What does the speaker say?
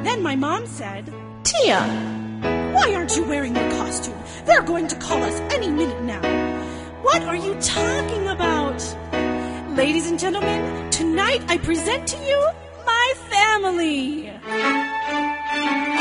Then my mom said, Tia, why aren't you wearing your costume? They're going to call us any minute now. What are you talking about? Ladies and gentlemen, tonight I present to you my family.